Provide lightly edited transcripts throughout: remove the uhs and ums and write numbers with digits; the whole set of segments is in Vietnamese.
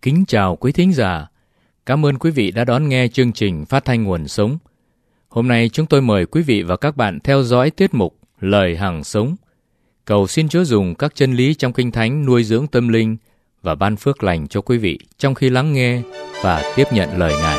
Kính chào quý thính giả. Cảm ơn quý vị đã đón nghe chương trình phát thanh Nguồn Sống. Hôm nay chúng tôi mời quý vị và các bạn theo dõi tiết mục Lời Hằng Sống. Cầu xin Chúa dùng các chân lý trong Kinh Thánh nuôi dưỡng tâm linh và ban phước lành cho quý vị trong khi lắng nghe và tiếp nhận lời Ngài.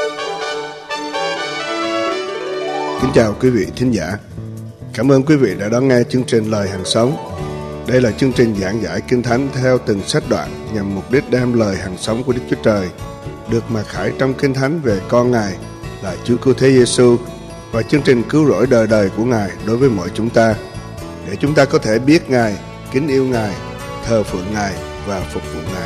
Kính chào quý vị thính giả. Cảm ơn quý vị đã đón nghe chương trình Lời Hằng Sống. Đây là chương trình giảng giải Kinh Thánh theo từng sách đoạn nhằm mục đích đem lời hằng sống của Đức Chúa Trời được mặc khải trong Kinh Thánh về con Ngài là Chúa Cứu Thế Giêsu và chương trình cứu rỗi đời đời của Ngài đối với mọi chúng ta, để chúng ta có thể biết Ngài, kính yêu Ngài, thờ phượng Ngài và phục vụ Ngài.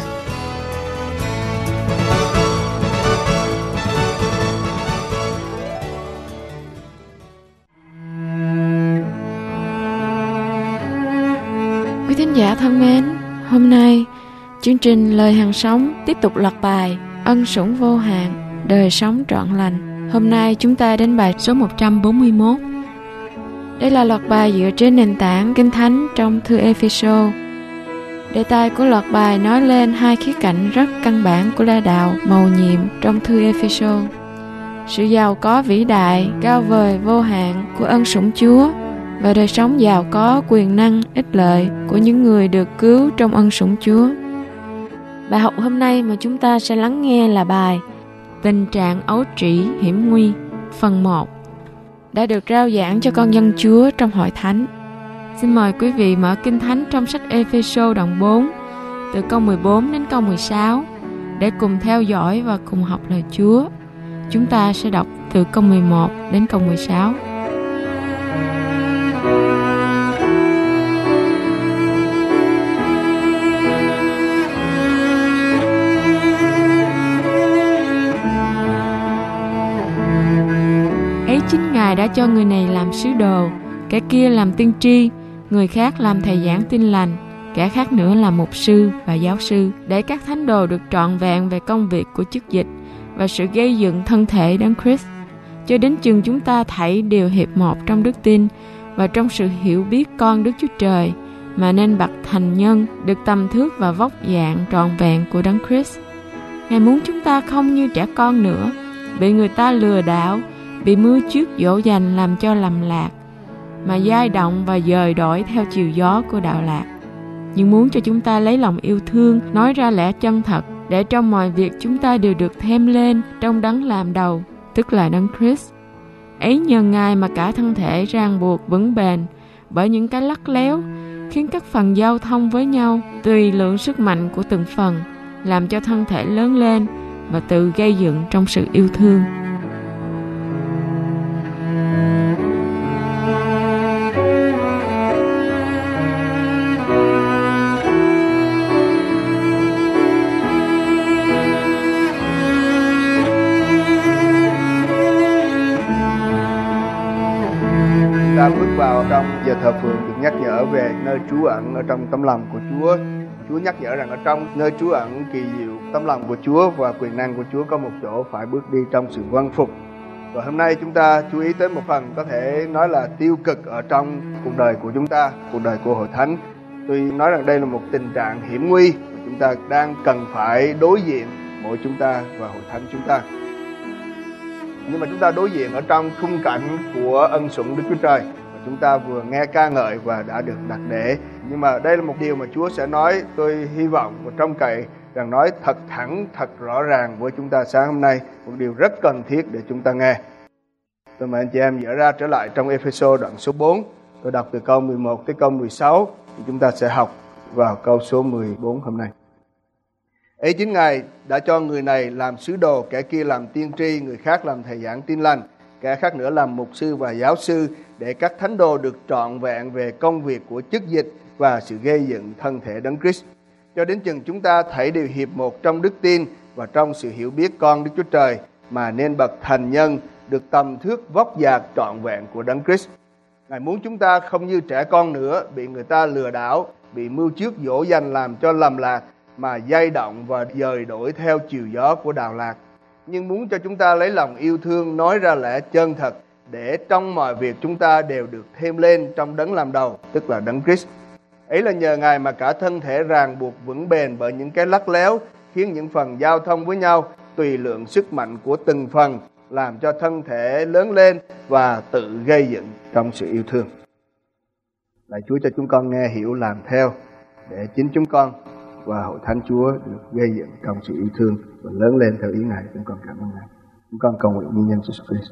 Quý thính giả thân mến, hôm nay chương trình Lời Hằng Sống tiếp tục loạt bài Ân Sủng Vô Hạn, Đời Sống Trọn Lành. Hôm nay chúng ta đến bài số 141. Đây là loạt bài dựa trên nền tảng Kinh Thánh trong thư Ê-phê-sô. Đề tài của loạt bài nói lên hai khía cạnh rất căn bản của la đạo mầu nhiệm trong thư Ê-phê-sô: sự giàu có vĩ đại, cao vời, vô hạn của ân sủng Chúa và đời sống giàu có, quyền năng, ích lợi của những người được cứu trong ân sủng Chúa. Bài học hôm nay mà chúng ta sẽ lắng nghe là bài Tình trạng ấu trĩ hiểm nguy, phần 1, đã được rao giảng cho con dân Chúa trong hội thánh. Xin mời quý vị mở Kinh Thánh trong sách Ê-phê-sô đoạn 4, từ câu 14 đến câu 16, để cùng theo dõi và cùng học lời Chúa. Chúng ta sẽ đọc từ câu 11 đến câu 16. Chính Ngài đã cho người này làm sứ đồ, kẻ kia làm tiên tri, người khác làm thầy giảng tin lành, kẻ khác nữa làm mục sư và giáo sư, để các thánh đồ được trọn vẹn về công việc của chức dịch và sự gây dựng thân thể Đấng Christ, cho đến chừng chúng ta thảy đều hiệp một trong đức tin và trong sự hiểu biết con Đức Chúa Trời, mà nên bậc thành nhân, được tầm thước và vóc dạng trọn vẹn của Đấng Christ. Ngài muốn chúng ta không như trẻ con nữa, bị người ta lừa đảo, bị mưa trước dỗ dành làm cho lầm lạc, mà dao động và dời đổi theo chiều gió của đạo lạc, nhưng muốn cho chúng ta lấy lòng yêu thương nói ra lẽ chân thật, để trong mọi việc chúng ta đều được thêm lên trong Đấng làm đầu, tức là Đấng Christ. Ấy nhờ Ngài mà cả thân thể ràng buộc vững bền bởi những cái lắt léo, khiến các phần giao thông với nhau tùy lượng sức mạnh của từng phần, làm cho thân thể lớn lên và tự gây dựng trong sự yêu thương. Ta bước vào trong giờ thờ phượng được nhắc nhở về nơi trú ẩn ở trong tấm lòng của Chúa. Chúa nhắc nhở rằng ở trong nơi trú ẩn kỳ diệu tấm lòng của Chúa và quyền năng của Chúa có một chỗ phải bước đi trong sự vâng phục. Và hôm nay chúng ta chú ý tới một phần có thể nói là tiêu cực ở trong cuộc đời của chúng ta, cuộc đời của hội thánh. Tôi nói rằng đây là một tình trạng hiểm nguy mà chúng ta đang cần phải đối diện, mỗi chúng ta và hội thánh chúng ta. Nhưng mà chúng ta đối diện ở trong khung cảnh của ân sủng Đức Chúa Trời, và chúng ta vừa nghe ca ngợi và đã được đặt để. Nhưng mà đây là một điều mà Chúa sẽ nói, tôi hy vọng và trông cậy rằng nói thật thẳng, thật rõ ràng với chúng ta sáng hôm nay, một điều rất cần thiết để chúng ta nghe. Tôi mời anh chị em dở ra trở lại trong Ê-phê-sô đoạn số 4, tôi đọc từ câu 11 tới câu 16, thì chúng ta sẽ học vào câu số 14 hôm nay. Ấy chính Ngài đã cho người này làm sứ đồ, kẻ kia làm tiên tri, người khác làm thầy giảng tin lành, kẻ khác nữa làm mục sư và giáo sư, để các thánh đồ được trọn vẹn về công việc của chức dịch và sự gây dựng thân thể Đấng Christ, cho đến chừng chúng ta thảy đều hiệp một trong đức tin và trong sự hiểu biết con Đức Chúa Trời, mà nên bậc thành nhân, được tầm thước vóc dạc trọn vẹn của Đấng Christ. Ngài muốn chúng ta không như trẻ con nữa, bị người ta lừa đảo, bị mưu trước dỗ dành làm cho lầm lạc, mà dao động và dời đổi theo chiều gió của đạo lạc, nhưng muốn cho chúng ta lấy lòng yêu thương nói ra lẽ chân thật, để trong mọi việc chúng ta đều được thêm lên trong Đấng làm đầu, tức là Đấng Christ. Ấy là nhờ Ngài mà cả thân thể ràng buộc vững bền bởi những cái lắt léo, khiến những phần giao thông với nhau tùy lượng sức mạnh của từng phần, làm cho thân thể lớn lên và tự gây dựng trong sự yêu thương. Lạy Chúa cho chúng con nghe hiểu làm theo, để chính chúng con và hội thánh Chúa được gây dựng trong sự yêu thương và lớn lên theo ý Ngài. Chúng con cảm ơn Ngài. Chúng con cầu nguyện nhân danh Jesus Christ.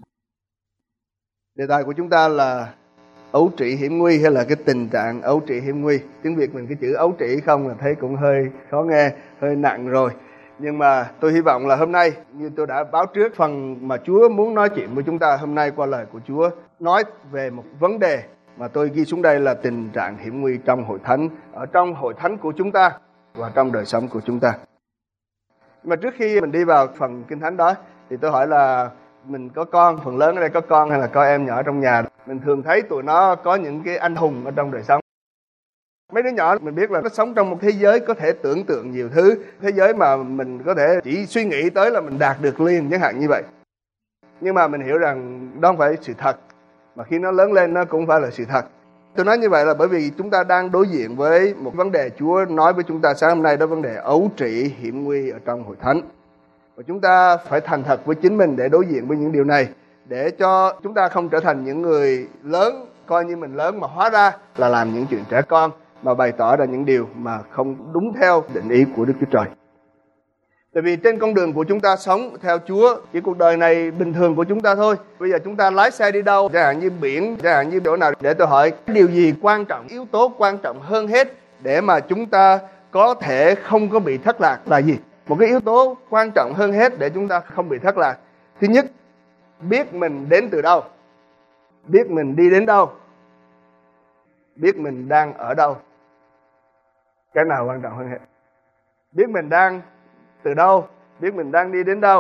Đề tài của chúng ta là ấu trĩ hiểm nguy, hay là cái tình trạng ấu trĩ hiểm nguy. Tiếng Việt mình cái chữ ấu trĩ không là thấy cũng hơi khó nghe, hơi nặng rồi. Nhưng mà tôi hy vọng là hôm nay, như tôi đã báo trước, phần mà Chúa muốn nói chuyện với chúng ta hôm nay qua lời của Chúa nói về một vấn đề mà tôi ghi xuống đây là tình trạng hiểm nguy trong hội thánh, ở trong hội thánh của chúng ta và trong đời sống của chúng ta. Nhưng mà trước khi mình đi vào phần Kinh Thánh đó thì tôi hỏi là mình có con, phần lớn ở đây có con hay là có em nhỏ trong nhà, mình thường thấy tụi nó có những cái anh hùng ở trong đời sống. Mấy đứa nhỏ mình biết là nó sống trong một thế giới có thể tưởng tượng nhiều thứ, thế giới mà mình có thể chỉ suy nghĩ tới là mình đạt được liền, chẳng hạn như vậy. Nhưng mà mình hiểu rằng đó không phải sự thật, mà khi nó lớn lên nó cũng phải là sự thật. Tôi nói như vậy là bởi vì chúng ta đang đối diện với một vấn đề Chúa nói với chúng ta sáng hôm nay, đó vấn đề ấu trĩ hiểm nguy ở trong hội thánh. Và chúng ta phải thành thật với chính mình để đối diện với những điều này, để cho chúng ta không trở thành những người lớn, coi như mình lớn mà hóa ra là làm những chuyện trẻ con, mà bày tỏ ra những điều mà không đúng theo định ý của Đức Chúa Trời. Tại vì trên con đường của chúng ta sống theo Chúa, chỉ cuộc đời này bình thường của chúng ta thôi. Bây giờ chúng ta lái xe đi đâu, chẳng hạn như biển, chẳng hạn như chỗ nào, để tôi hỏi, điều gì quan trọng, yếu tố quan trọng hơn hết để mà chúng ta có thể không có bị thất lạc là gì? Một cái yếu tố quan trọng hơn hết để chúng ta không bị thất lạc. Thứ nhất, biết mình đến từ đâu, biết mình đi đến đâu, biết mình đang ở đâu. Cái nào quan trọng hơn hết? Biết mình đang từ đâu, biết mình đang đi đến đâu.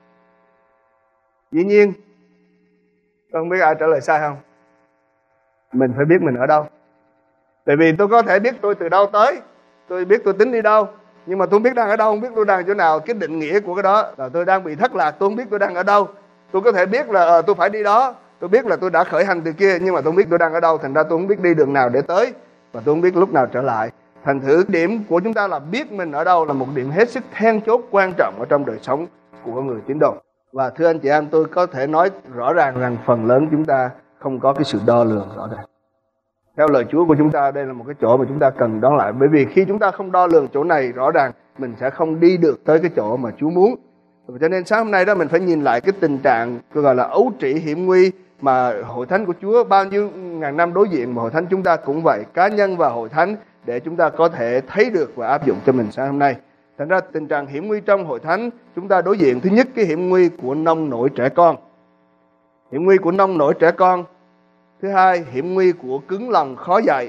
Dĩ nhiên, tôi không biết ai trả lời sai không? Mình phải biết mình ở đâu. Tại vì tôi có thể biết tôi từ đâu tới, tôi biết tôi tính đi đâu, nhưng mà tôi không biết đang ở đâu, không biết tôi đang ở chỗ nào. Cái định nghĩa của cái đó là tôi đang bị thất lạc, tôi không biết tôi đang ở đâu. Tôi có thể biết là tôi phải đi đó, tôi biết là tôi đã khởi hành từ kia, nhưng mà tôi không biết tôi đang ở đâu. Thành ra tôi không biết đi đường nào để tới, và tôi không biết lúc nào trở lại. Thành thử điểm của chúng ta là biết mình ở đâu là một điểm hết sức then chốt quan trọng ở trong đời sống của người tín đồ. Và thưa anh chị em, tôi có thể nói rõ ràng rằng phần lớn chúng ta không có cái sự đo lường rõ ràng. Theo lời Chúa của chúng ta, đây là một cái chỗ mà chúng ta cần đón lại. Bởi vì khi chúng ta không đo lường chỗ này rõ ràng, mình sẽ không đi được tới cái chỗ mà Chúa muốn. Cho nên sáng hôm nay đó mình phải nhìn lại cái tình trạng tôi gọi là ấu trĩ hiểm nguy mà hội thánh của Chúa bao nhiêu ngàn năm đối diện, mà hội thánh chúng ta cũng vậy, cá nhân và hội thánh, để chúng ta có thể thấy được và áp dụng cho mình sáng hôm nay. Thành ra tình trạng hiểm nguy trong hội thánh chúng ta đối diện, thứ nhất cái hiểm nguy của nông nổi trẻ con. Hiểm nguy của nông nổi trẻ con. Thứ hai, hiểm nguy của cứng lòng khó dạy.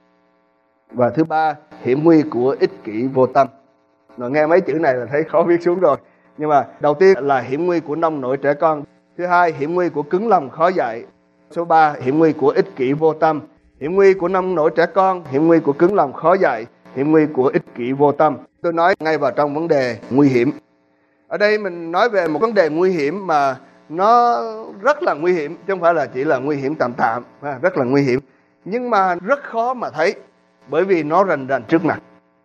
Và thứ ba, hiểm nguy của ích kỷ vô tâm. Rồi nghe mấy chữ này là thấy khó viết xuống rồi. Nhưng mà đầu tiên là hiểm nguy của nông nổi trẻ con. Thứ hai, hiểm nguy của cứng lòng khó dạy. Số 3, hiểm nguy của ích kỷ vô tâm. Hiểm nguy của nông nổi trẻ con, hiểm nguy của cứng lòng khó dạy, hiểm nguy của ích kỷ vô tâm. Tôi nói ngay vào trong vấn đề nguy hiểm. Ở đây mình nói về một vấn đề nguy hiểm mà nó rất là nguy hiểm, chứ không phải là chỉ là nguy hiểm tạm tạm, rất là nguy hiểm. Nhưng mà rất khó mà thấy, bởi vì nó rành rành trước mặt.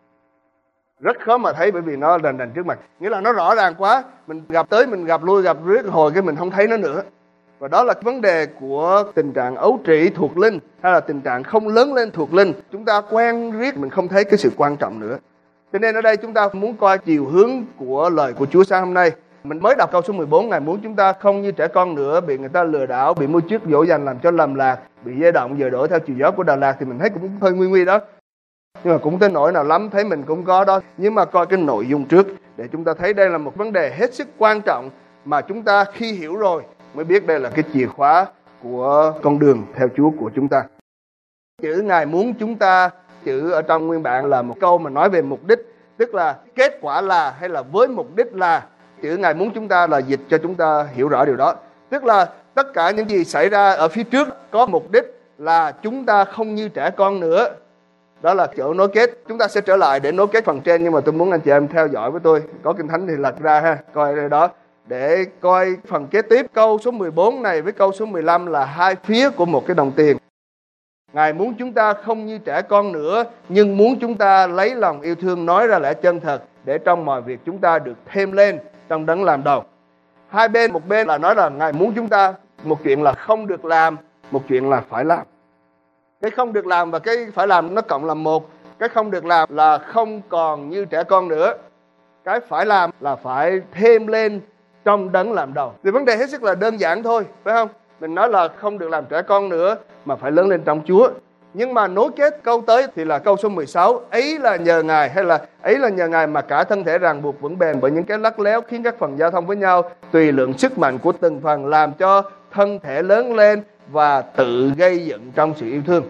Rất khó mà thấy bởi vì nó rành rành trước mặt. Nghĩa là nó rõ ràng quá, mình gặp tới, mình gặp lui, gặp riết hồi cái mình không thấy nó nữa. Và đó là vấn đề của tình trạng ấu trĩ thuộc linh, hay là tình trạng không lớn lên thuộc linh. Chúng ta quen riết mình không thấy cái sự quan trọng nữa. Cho nên ở đây chúng ta muốn coi chiều hướng của lời của Chúa sáng hôm nay. Mình mới đọc câu số 14, Ngài muốn chúng ta không như trẻ con nữa, bị người ta lừa đảo, bị môi trước dỗ dành làm cho lầm lạc, bị dây động dời đổi theo chiều gió của Đà Lạt, thì mình thấy cũng hơi nguy đó. Nhưng mà cũng tới nỗi nào lắm, thấy mình cũng có đó. Nhưng mà coi cái nội dung trước, để chúng ta thấy đây là một vấn đề hết sức quan trọng, mà chúng ta khi hiểu rồi mới biết đây là cái chìa khóa của con đường theo Chúa của chúng ta. Chữ Ngài muốn chúng ta, chữ ở trong nguyên bản là một câu mà nói về mục đích, tức là kết quả là, hay là với mục đích là. Chữ Ngài muốn chúng ta là dịch cho chúng ta hiểu rõ điều đó. Tức là tất cả những gì xảy ra ở phía trước có mục đích là chúng ta không như trẻ con nữa. Đó là chỗ nối kết. Chúng ta sẽ trở lại để nối kết phần trên, nhưng mà tôi muốn anh chị em theo dõi với tôi. Có Kinh Thánh thì lật ra ha, coi đây đó, để coi phần kế tiếp. Câu số 14 này với câu số 15 là hai phía của một cái đồng tiền. Ngài muốn chúng ta không như trẻ con nữa, nhưng muốn chúng ta lấy lòng yêu thương nói ra lẽ chân thật, để trong mọi việc chúng ta được thêm lên trong Đấng làm đầu. Hai bên, một bên là nói là Ngài muốn chúng ta, một chuyện là không được làm, một chuyện là phải làm. Cái không được làm và cái phải làm nó cộng làm một. Cái không được làm là không còn như trẻ con nữa. Cái phải làm là phải thêm lên trong Đấng làm đầu. Thì vấn đề hết sức là đơn giản thôi, phải không? Mình nói là không được làm trẻ con nữa, mà phải lớn lên trong Chúa. Nhưng mà nối kết câu tới thì là câu số 16. Ấy là nhờ Ngài, hay là ấy là nhờ Ngài mà cả thân thể ràng buộc vững bền bởi những cái lắt léo, khiến các phần giao thông với nhau, tùy lượng sức mạnh của từng phần, làm cho thân thể lớn lên và tự gây dựng trong sự yêu thương.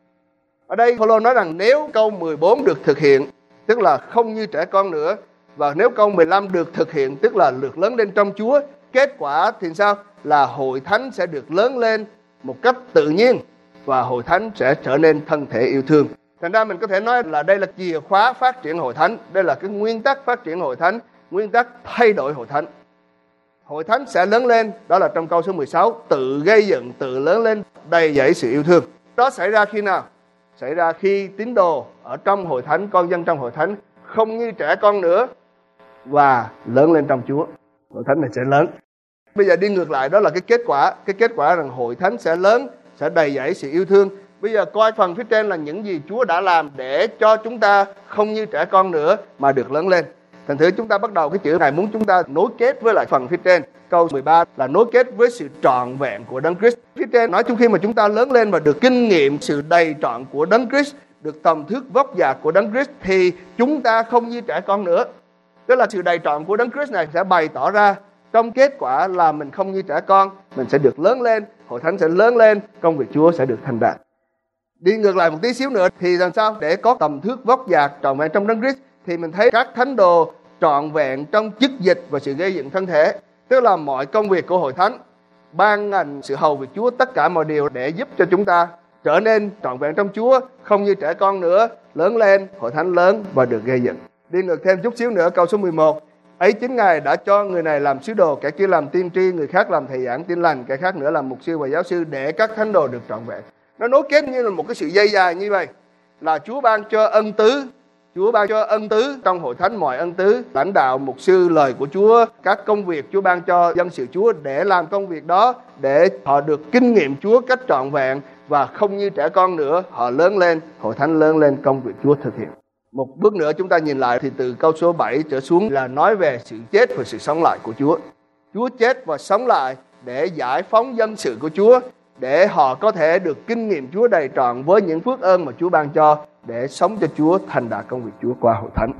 Ở đây Phaolô nói rằng nếu câu 14 được thực hiện, tức là không như trẻ con nữa, và nếu câu 15 được thực hiện, tức là được lớn lên trong Chúa, kết quả thì sao? Là hội thánh sẽ được lớn lên một cách tự nhiên, và hội thánh sẽ trở nên thân thể yêu thương. Thành ra mình có thể nói là đây là chìa khóa phát triển hội thánh. Đây là cái nguyên tắc phát triển hội thánh, nguyên tắc thay đổi hội thánh. Hội thánh sẽ lớn lên, đó là trong câu số 16, tự gây dựng, tự lớn lên, đầy dẫy sự yêu thương. Đó xảy ra khi nào? Xảy ra khi tín đồ ở trong hội thánh, con dân trong hội thánh không như trẻ con nữa và lớn lên trong Chúa. Hội thánh này sẽ lớn. Bây giờ đi ngược lại, đó là cái kết quả. Cái kết quả rằng hội thánh sẽ lớn, sẽ đầy dẫy sự yêu thương. Bây giờ coi phần phía trên là những gì Chúa đã làm để cho chúng ta không như trẻ con nữa mà được lớn lên. Thành thử chúng ta bắt đầu cái chữ này muốn chúng ta nối kết với lại phần phía trên. Câu 13 là nối kết với sự trọn vẹn của Đấng Christ. Phía trên nói chung khi mà chúng ta lớn lên và được kinh nghiệm sự đầy trọn của Đấng Christ, được tầm thước vóc dạc của Đấng Christ, thì chúng ta không như trẻ con nữa. Tức là sự đầy trọn của Đấng Christ này sẽ bày tỏ ra trong kết quả là mình không như trẻ con, mình sẽ được lớn lên, hội thánh sẽ lớn lên, công việc Chúa sẽ được thành đạt. Đi ngược lại một tí xíu nữa thì làm sao để có tầm thước vóc dạc trọn vẹn trong Đấng Christ, thì mình thấy các thánh đồ trọn vẹn trong chức dịch và sự gây dựng thân thể. Tức là mọi công việc của hội thánh, ban ngành sự hầu việc Chúa, tất cả mọi điều để giúp cho chúng ta trở nên trọn vẹn trong Chúa, không như trẻ con nữa, lớn lên, hội thánh lớn và được gây dựng. Đi ngược thêm chút xíu nữa, câu số 11. Ấy chính Ngài đã cho người này làm sứ đồ, kẻ kia làm tiên tri, người khác làm thầy giảng tin lành, kẻ khác nữa làm mục sư và giáo sư, để các thánh đồ được trọn vẹn. Nó nối kết như là một cái sự dây dài như vậy, là Chúa ban cho ân tứ. Chúa ban cho ân tứ trong hội thánh, mọi ân tứ, lãnh đạo, mục sư, lời của Chúa, các công việc Chúa ban cho dân sự Chúa để làm công việc đó, để họ được kinh nghiệm Chúa cách trọn vẹn và không như trẻ con nữa, họ lớn lên, hội thánh lớn lên, công việc Chúa thực hiện. Một bước nữa chúng ta nhìn lại thì từ câu số 7 trở xuống là nói về sự chết và sự sống lại của Chúa. Chúa chết và sống lại để giải phóng dân sự của Chúa, để họ có thể được kinh nghiệm Chúa đầy trọn với những phước ơn mà Chúa ban cho, để sống cho Chúa, thành đạt công việc Chúa qua hội thánh.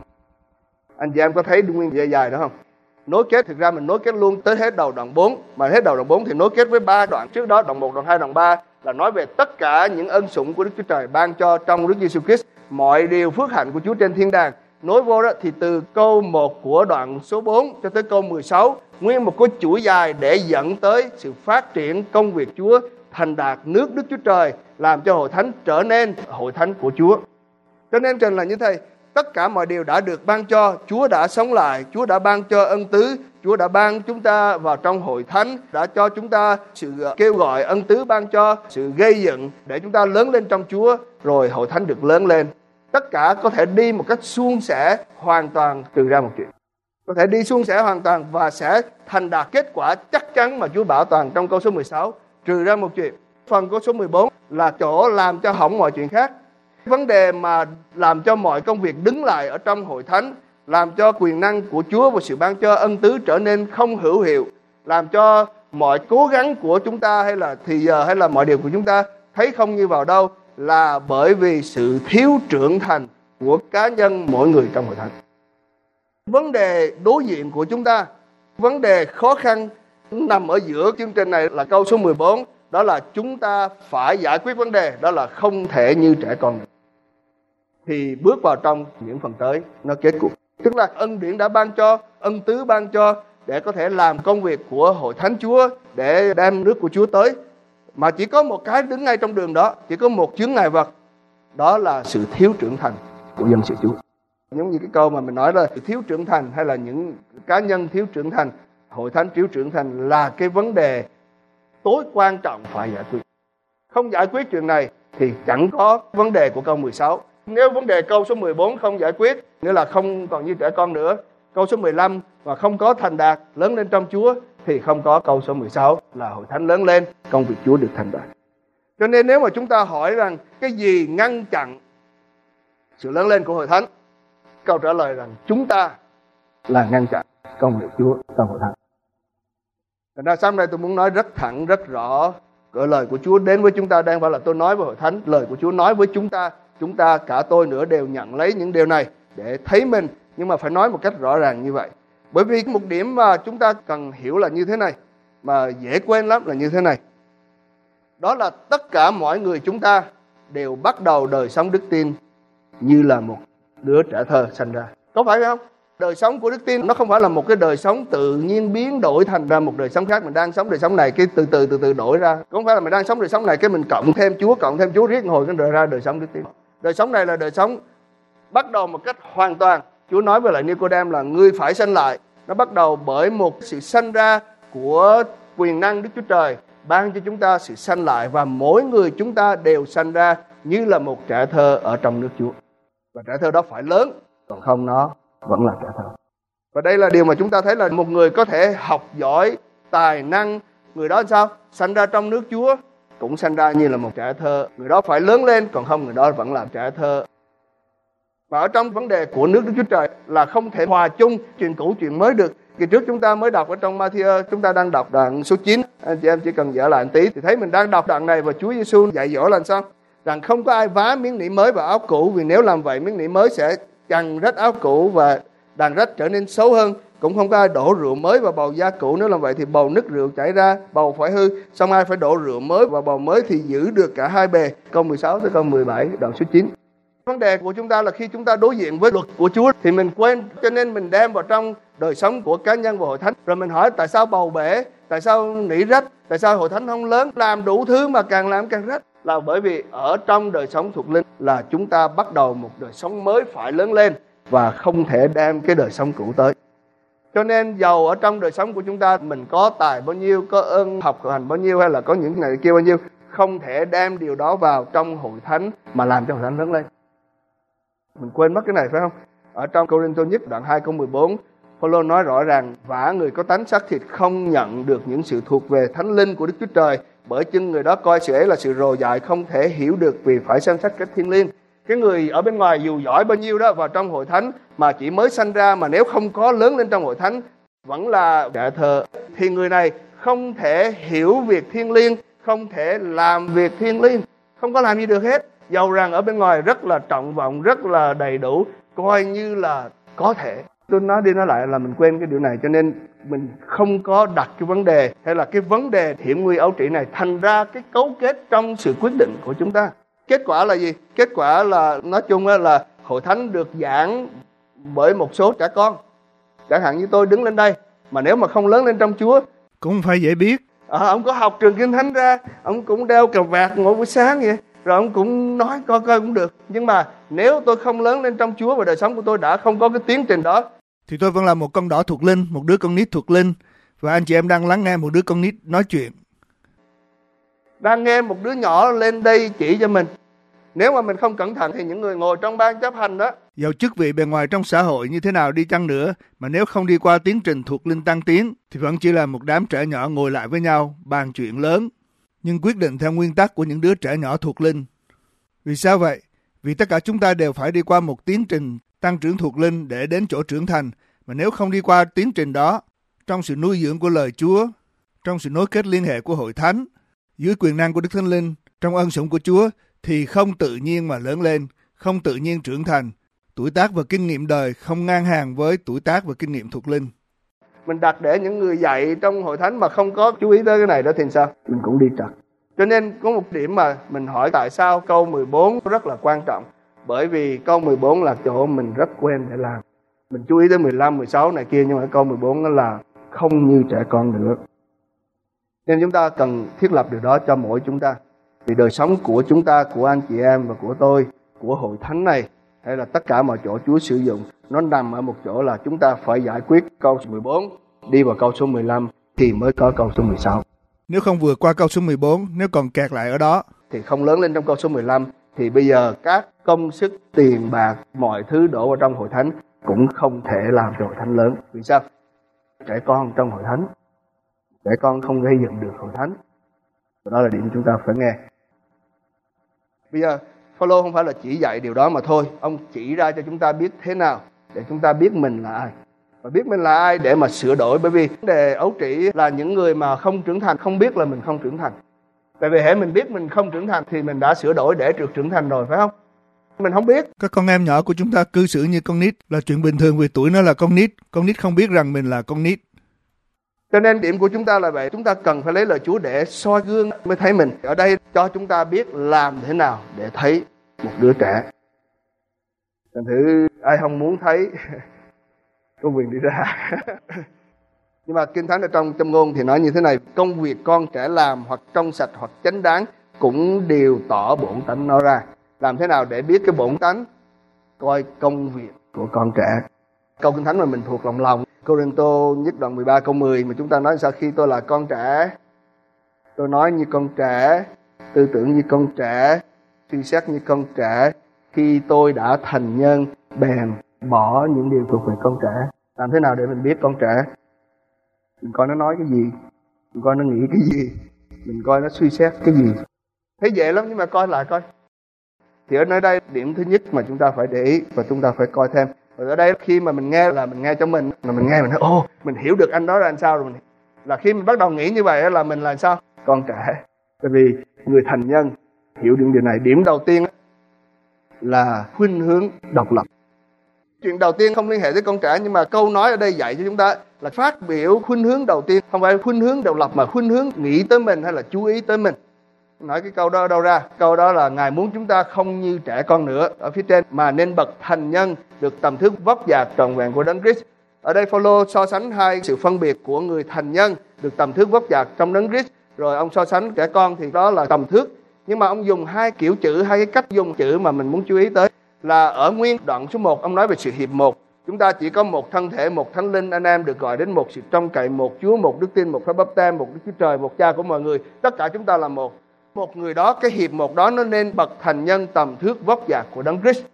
Anh chị em có thấy nguyên dây dài đó không? Nối kết, thực ra mình nối kết luôn tới hết đầu đoạn 4. Mà hết đầu đoạn 4 thì nối kết với 3 đoạn trước đó, đoạn 1, đoạn 2, đoạn 3 là nói về tất cả những ân sủng của Đức Chúa Trời ban cho trong Đức Giêsu Christ, mọi điều phước hạnh của Chúa trên thiên đàng. Nối vô đó thì từ câu 1 của đoạn số 4 cho tới câu 16, nguyên một cái chuỗi dài để dẫn tới sự phát triển công việc Chúa, thành đạt nước Đức Chúa Trời, làm cho hội thánh trở nên hội thánh của Chúa. Cho nên trên là như thế, tất cả mọi điều đã được ban cho, Chúa đã sống lại, Chúa đã ban cho ân tứ, Chúa đã ban chúng ta vào trong hội thánh, đã cho chúng ta sự kêu gọi ân tứ, ban cho sự gây dựng để chúng ta lớn lên trong Chúa, rồi hội thánh được lớn lên. Tất cả có thể đi một cách suôn sẻ hoàn toàn, trừ ra một chuyện. Có thể đi suôn sẻ hoàn toàn và sẽ thành đạt kết quả chắc chắn mà Chúa bảo toàn trong câu số 16, trừ ra một chuyện. Phần câu số 14 là chỗ làm cho hỏng mọi chuyện khác. Vấn đề mà làm cho mọi công việc đứng lại ở trong hội thánh, làm cho quyền năng của Chúa và sự ban cho ân tứ trở nên không hữu hiệu, làm cho mọi cố gắng của chúng ta hay là thì giờ hay là mọi điều của chúng ta thấy không như vào đâu, là bởi vì sự thiếu trưởng thành của cá nhân mỗi người trong hội thánh. Vấn đề đối diện của chúng ta, vấn đề khó khăn nằm ở giữa chương trình này là câu số 14, đó là chúng ta phải giải quyết vấn đề, đó là không thể như trẻ con nữa. Thì bước vào trong những phần tới nó kết cục, tức là ân điển đã ban cho, ân tứ ban cho để có thể làm công việc của hội thánh Chúa, để đem nước của Chúa tới. Mà chỉ có một cái đứng ngay trong đường đó, chỉ có một chướng ngại vật, đó là sự thiếu trưởng thành của dân sự Chúa. Giống như cái câu mà mình nói là sự thiếu trưởng thành, hay là những cá nhân thiếu trưởng thành, hội thánh thiếu trưởng thành là cái vấn đề tối quan trọng phải giải quyết. Không giải quyết chuyện này thì chẳng có vấn đề của câu 16. Nếu vấn đề câu số 14 không giải quyết, nghĩa là không còn như trẻ con nữa, câu số 15 và không có thành đạt lớn lên trong Chúa, thì không có câu số 16 là hội thánh lớn lên, công việc Chúa được thành đạt. Cho nên nếu mà chúng ta hỏi rằng cái gì ngăn chặn sự lớn lên của hội thánh, câu trả lời rằng chúng ta là ngăn chặn công việc Chúa trong hội thánh. Thành ra sáng nay tôi muốn nói rất thẳng, rất rõ, cái lời của Chúa đến với chúng ta đang phải là tôi nói với hội thánh, lời của Chúa nói với chúng ta cả tôi nữa đều nhận lấy những điều này để thấy mình, nhưng mà phải nói một cách rõ ràng như vậy. Bởi vì một điểm mà chúng ta cần hiểu là như thế này, mà dễ quên lắm là như thế này. Đó là tất cả mọi người chúng ta đều bắt đầu đời sống đức tin như là một đứa trẻ thơ sanh ra. Có phải không? Đời sống của đức tin nó không phải là một cái đời sống tự nhiên biến đổi thành ra một đời sống khác. Mình đang sống đời sống này cái từ từ đổi ra. Không phải là mình đang sống đời sống này cái mình cộng thêm Chúa riết hồi cái ra đời sống đức tin. Đời sống này là đời sống bắt đầu một cách hoàn toàn. Chúa nói với lại Nicôđêm là ngươi phải sanh lại. Nó bắt đầu bởi một sự sanh ra của quyền năng Đức Chúa Trời ban cho chúng ta sự sanh lại, và mỗi người chúng ta đều sanh ra như là một trẻ thơ ở trong nước Chúa. Và trẻ thơ đó phải lớn, còn không nó vẫn là trẻ thơ. Và đây là điều mà chúng ta thấy là một người có thể học giỏi, tài năng, người đó sao? Sanh ra trong nước Chúa cũng sanh ra như là một trẻ thơ. Người đó phải lớn lên, còn không người đó vẫn là trẻ thơ. Và ở trong vấn đề của nước Đức Chúa Trời là không thể hòa chung chuyện cũ chuyện mới được. Kỳ trước chúng ta mới đọc ở trong Ma-thi-ơ, chúng ta đang đọc đoạn số 9. Anh chị em chỉ cần dở lại một tí thì thấy mình đang đọc đoạn này, và Chúa Giêsu dạy dỗ là sao? Rằng không có ai vá miếng nỉ mới vào áo cũ, vì nếu làm vậy miếng nỉ mới sẽ chằng rách áo cũ và đàn rách trở nên xấu hơn. Cũng không có ai đổ rượu mới vào bầu da cũ, nếu làm vậy thì bầu nứt rượu chảy ra, bầu phải hư. Xong ai phải đổ rượu mới vào bầu mới thì giữ được cả hai bề. Câu 16 tới câu 17 đoạn số 9. Vấn đề của chúng ta là khi chúng ta đối diện với luật của Chúa thì mình quên, cho nên mình đem vào trong đời sống của cá nhân và hội thánh. Rồi mình hỏi tại sao bầu bể, tại sao nỉ rách, tại sao hội thánh không lớn, làm đủ thứ mà càng làm càng rách. Là bởi vì ở trong đời sống thuộc linh là chúng ta bắt đầu một đời sống mới phải lớn lên và không thể đem cái đời sống cũ tới. Cho nên dầu ở trong đời sống của chúng ta mình có tài bao nhiêu, có ơn học hành bao nhiêu hay là có những này kia bao nhiêu, không thể đem điều đó vào trong hội thánh mà làm cho hội thánh lớn lên. Mình quên mất cái này phải không? Ở trong Cô-rinh-tô nhất đoạn 2 câu 14, Phaolô nói rõ ràng vả người có tánh xác thịt không nhận được những sự thuộc về thánh linh của Đức Chúa Trời, bởi chưng người đó coi sự ấy là sự rồ dại không thể hiểu được, vì phải xem xét cách thiêng liêng. Cái người ở bên ngoài dù giỏi bao nhiêu đó vào trong hội thánh mà chỉ mới sanh ra, mà nếu không có lớn lên trong hội thánh vẫn là trẻ thơ, thì người này không thể hiểu việc thiêng liêng, không thể làm việc thiêng liêng, không có làm gì được hết. Dầu rằng ở bên ngoài rất là trọng vọng, rất là đầy đủ, coi như là có thể. Tôi nói đi nói lại là mình quên cái điều này, cho nên mình không có đặt cái vấn đề hay là cái vấn đề hiểm nguy ấu trĩ này thành ra cái cấu kết trong sự quyết định của chúng ta. Kết quả là gì? Kết quả là nói chung là hội thánh được giảng bởi một số trẻ con. Chẳng hạn như tôi đứng lên đây, mà nếu mà không lớn lên trong Chúa cũng phải dễ biết. Ông có học trường Kinh Thánh ra, ông cũng đeo cà vạt ngồi buổi sáng vậy, rồi ông cũng nói coi cũng được. Nhưng mà nếu tôi không lớn lên trong Chúa và đời sống của tôi đã không có cái tiến trình đó, thì tôi vẫn là một con đỏ thuộc linh, một đứa con nít thuộc linh. Và anh chị em đang lắng nghe một đứa con nít nói chuyện, đang nghe một đứa nhỏ lên đây chỉ cho mình. Nếu mà mình không cẩn thận thì những người ngồi trong ban chấp hành đó, dầu chức vị bề ngoài trong xã hội như thế nào đi chăng nữa, mà nếu không đi qua tiến trình thuộc linh tăng tiến thì vẫn chỉ là một đám trẻ nhỏ ngồi lại với nhau bàn chuyện lớn, nhưng quyết định theo nguyên tắc của những đứa trẻ nhỏ thuộc linh. Vì sao vậy? Vì tất cả chúng ta đều phải đi qua một tiến trình tăng trưởng thuộc linh để đến chỗ trưởng thành. Mà nếu không đi qua tiến trình đó, trong sự nuôi dưỡng của lời Chúa, trong sự nối kết liên hệ của hội thánh, dưới quyền năng của Đức Thánh Linh, trong ân sủng của Chúa, thì không tự nhiên mà lớn lên, không tự nhiên trưởng thành. Tuổi tác và kinh nghiệm đời không ngang hàng với tuổi tác và kinh nghiệm thuộc linh. Mình đặt để những người dạy trong hội thánh mà không có chú ý tới cái này đó thì sao? Mình cũng đi trật. Cho nên có một điểm mà mình hỏi tại sao câu 14 rất là quan trọng. Bởi vì câu 14 là chỗ mình rất quen để làm. Mình chú ý tới 15, 16 này kia, nhưng mà câu 14 đó là không như trẻ con nữa. Nên chúng ta cần thiết lập điều đó cho mỗi chúng ta. Vì đời sống của chúng ta, của anh chị em và của tôi, của hội thánh này, hay là tất cả mọi chỗ Chúa sử dụng, nó nằm ở một chỗ là chúng ta phải giải quyết câu số 14, đi vào câu số 15 thì mới có câu số 16. Nếu không vượt qua câu số 14, nếu còn kẹt lại ở đó, thì không lớn lên trong câu số 15, thì bây giờ các công sức, tiền bạc, mọi thứ đổ vào trong hội thánh cũng không thể làm cho hội thánh lớn. Vì sao? Trẻ con trong hội thánh, trẻ con không gây dựng được hội thánh. Và đó là điểm chúng ta phải nghe. Bây giờ Phaolô không phải là chỉ dạy điều đó mà thôi, ông chỉ ra cho chúng ta biết thế nào để chúng ta biết mình là ai. Và biết mình là ai để mà sửa đổi. Bởi vì vấn đề ấu trĩ là những người mà không trưởng thành không biết là mình không trưởng thành. Tại vì hễ mình biết mình không trưởng thành thì mình đã sửa đổi để được trưởng thành rồi, phải không? Mình không biết. Các con em nhỏ của chúng ta cư xử như con nít là chuyện bình thường vì tuổi nó là con nít. Con nít không biết rằng mình là con nít. Cho nên điểm của chúng ta là vậy. Chúng ta cần phải lấy lời Chúa để soi gương mới thấy mình. Ở đây cho chúng ta biết làm thế nào để thấy một đứa trẻ. Thành thử ai không muốn thấy có quyền đi ra. Nhưng mà Kinh Thánh ở trong Châm Ngôn thì nói như thế này: công việc con trẻ làm hoặc trong sạch hoặc chánh đáng cũng đều tỏ bổn tánh nó ra. Làm thế nào để biết cái bổn tánh? Coi công việc của con trẻ. Câu Kinh Thánh mà mình thuộc lòng lòng, Cô-rinh-tô nhất đoạn 13 câu 10 mà chúng ta nói sao: khi tôi là con trẻ, tôi nói như con trẻ, tư tưởng như con trẻ, suy xét như con trẻ. Khi tôi đã thành nhân, bèn bỏ những điều thuộc về con trẻ. Làm thế nào để mình biết con trẻ? Mình coi nó nói cái gì, mình coi nó nghĩ cái gì, mình coi nó suy xét cái gì. Thấy dễ lắm, nhưng mà coi lại coi. Thì ở nơi đây điểm thứ nhất mà chúng ta phải để ý và chúng ta phải coi thêm. Rồi ở đây khi mà mình nghe là mình nghe cho mình, mà mình nghe mình nói mình hiểu được anh đó là làm sao rồi. Là khi mình bắt đầu nghĩ như vậy là mình là sao? Con trẻ. Tại vì người thành nhân hiểu được điều này. Điểm đầu tiên là khuynh hướng độc lập. Chuyện đầu tiên không liên hệ tới con trẻ, nhưng mà câu nói ở đây dạy cho chúng ta là phát biểu khuynh hướng đầu tiên. Không phải khuynh hướng độc lập mà khuynh hướng nghĩ tới mình hay là chú ý tới mình. Nói cái câu đó ở đâu ra? Câu đó là Ngài muốn chúng ta không như trẻ con nữa ở phía trên, mà nên bậc thành nhân, được tầm thước vóc dạc trọn vẹn của Đấng Christ. Ở đây Phaolô so sánh hai sự phân biệt của người thành nhân được tầm thước vóc dạc trong Đấng Christ, rồi ông so sánh trẻ con thì đó là tầm thước. Nhưng mà ông dùng hai kiểu chữ, hai cái cách dùng chữ mà mình muốn chú ý tới là ở nguyên đoạn số 1 ông nói về sự hiệp một. Chúng ta chỉ có một thân thể, một thánh linh, anh em được gọi đến một sự trông cậy, một Chúa, một đức tin, một phép báp têm, một Đức Chúa Trời, một Cha của mọi người. Tất cả chúng ta là một. Một người đó, cái hiệp một đó nó nên bậc thành nhân tầm thước vóc dạc của Đấng Christ.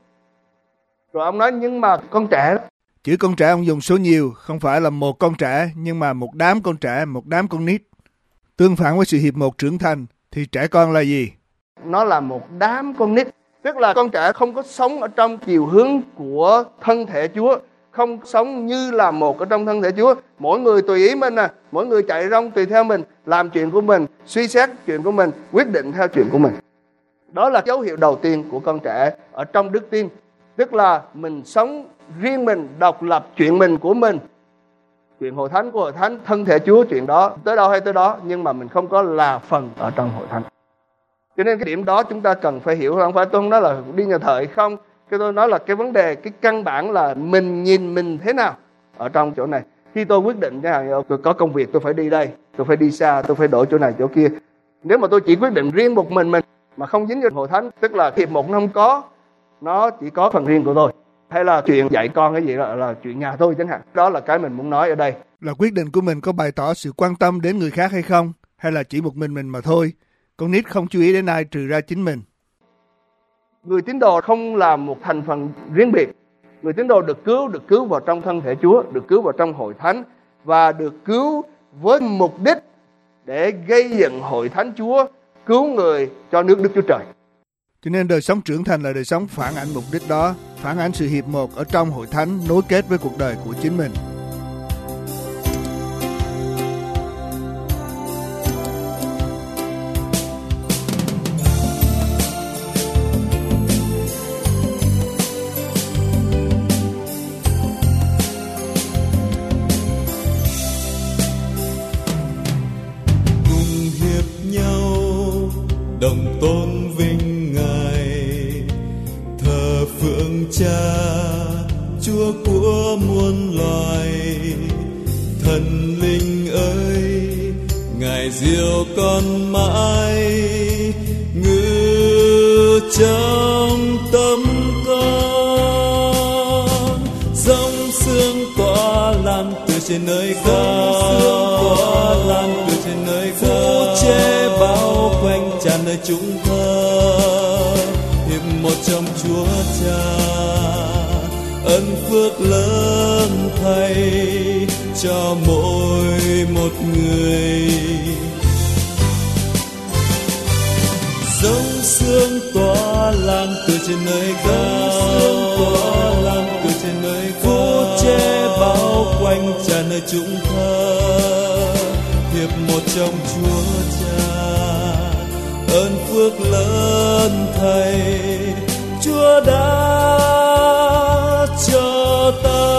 Rồi ông nói nhưng mà con trẻ. Chữ con trẻ ông dùng số nhiều, không phải là một con trẻ, nhưng mà một đám con trẻ, một đám con nít. Tương phản với sự hiệp một trưởng thành, thì trẻ con là gì? Nó là một đám con nít. Tức là con trẻ không có sống ở trong chiều hướng của thân thể Chúa, không sống như là một ở trong thân thể Chúa. Mỗi người tùy ý mình mỗi người chạy rong tùy theo mình, làm chuyện của mình, suy xét chuyện của mình, quyết định theo chuyện của mình. Đó là dấu hiệu đầu tiên của con trẻ ở trong đức tin. Tức là mình sống riêng mình, độc lập chuyện mình của mình. Chuyện hội thánh của hội thánh, thân thể Chúa, chuyện đó tới đâu hay tới đó, nhưng mà mình không có là phần ở trong hội thánh. Cho nên cái điểm đó chúng ta cần phải hiểu. Không phải tôi không nói là đi nhà thờ hay không, cái tôi nói là cái vấn đề, cái căn bản là mình nhìn mình thế nào ở trong chỗ này. Khi tôi quyết định tôi có công việc, tôi phải đi đây, tôi phải đi xa, tôi phải đổi chỗ này chỗ kia. Nếu mà tôi chỉ quyết định riêng một mình mà không dính vào hội thánh, tức là hiệp một nó không có, nó chỉ có phần riêng của tôi, hay là chuyện dạy con cái gì đó là chuyện nhà tôi chẳng hạn. Đó là cái mình muốn nói ở đây. Là quyết định của mình có bày tỏ sự quan tâm đến người khác hay không, hay là chỉ một mình mà thôi. Con nít không chú ý đến ai trừ ra chính mình. Người tín đồ không là một thành phần riêng biệt. Người tín đồ được cứu vào trong thân thể Chúa, được cứu vào trong hội thánh và được cứu với mục đích để gây dựng hội thánh Chúa, cứu người cho nước Đức Chúa Trời. Cho nên đời sống trưởng thành là đời sống phản ảnh mục đích đó, phản ảnh sự hiệp một ở trong hội thánh nối kết với cuộc đời của chính mình. Đồng tôn vinh Ngài, thờ phượng Cha, Chúa của muôn loài. Thần linh ơi, Ngài diệu con mãi, ngự trong tâm con. Dòng sương tỏa lan từ trên nơi cao, phủ che bao quanh tràn nơi chúng ta hiệp một trong Chúa Cha. Ơn phước lớn thay cho mỗi một người. Giống sương tỏa lan từ trên nơi cao, phủ che bao quanh tràn nơi chúng ta hiệp một trong Chúa Cha. Ơn phước lớn thay Chúa đã cho ta.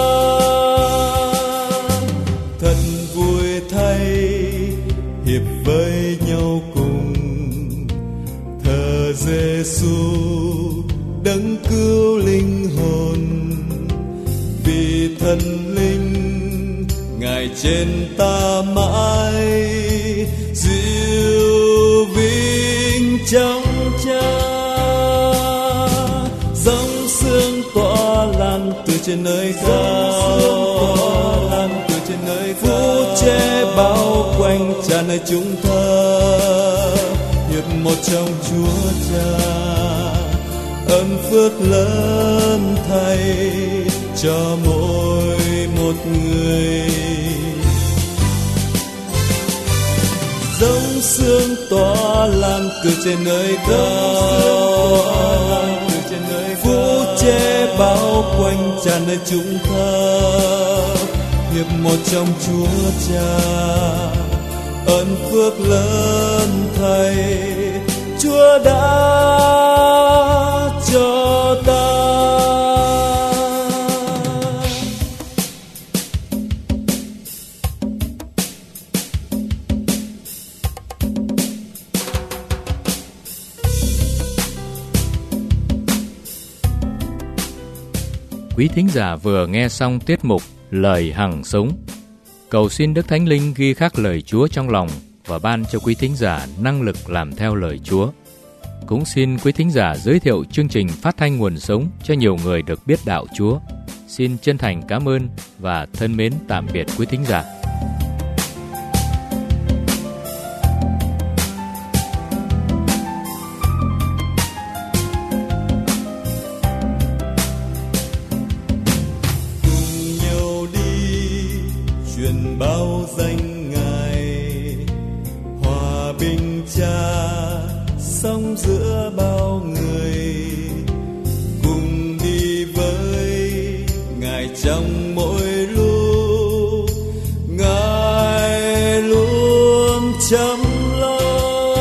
Thật vui thay hiệp với nhau cùng thờ Giêsu đấng cứu linh hồn. Vì thần linh Ngài trên ta mãi dịu vinh trong Cha. Giông sương tỏa lan từ trên nơi cao, phủ che bao quanh tràn nơi chúng ta hiệp một trong Chúa Cha. Ơn phước lớn thay cho mỗi một người. Giống sương tỏa lan từ trên nơi cao, phủ che bao quanh tràn nơi chúng ta hiệp một trong Chúa Cha. Ơn phước lớn thay Chúa đã cho ta. Quý thính giả vừa nghe xong tiết mục Lời Hằng Sống. Cầu xin Đức Thánh Linh ghi khắc lời Chúa trong lòng và ban cho quý thính giả năng lực làm theo lời Chúa. Cũng xin quý thính giả giới thiệu chương trình Phát thanh Nguồn Sống cho nhiều người được biết đạo Chúa. Xin chân thành cảm ơn và thân mến tạm biệt quý thính giả. Bao danh Ngài hòa bình Cha sống giữa bao người, cùng đi với Ngài trong mỗi lúc. Ngài luôn chăm lo,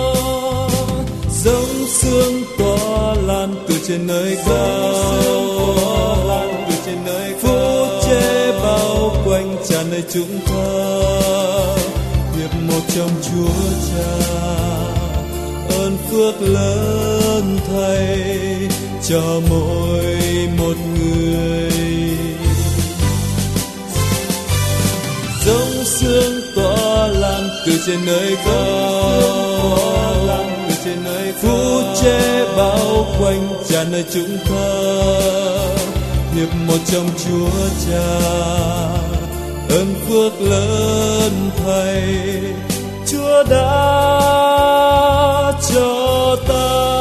giống sương tỏa lan từ trên nơi cao, phủ che bao quanh tràn nơi chúng ta hiệp một trong Chúa Cha. Ơn phước lớn thay cho mỗi một người. Giống sương tỏa lan từ trên nơi cao, phủ che bao quanh tràn nơi chúng ta hiệp một trong Chúa Cha. Ơn phước lớn thay Chúa đã cho ta.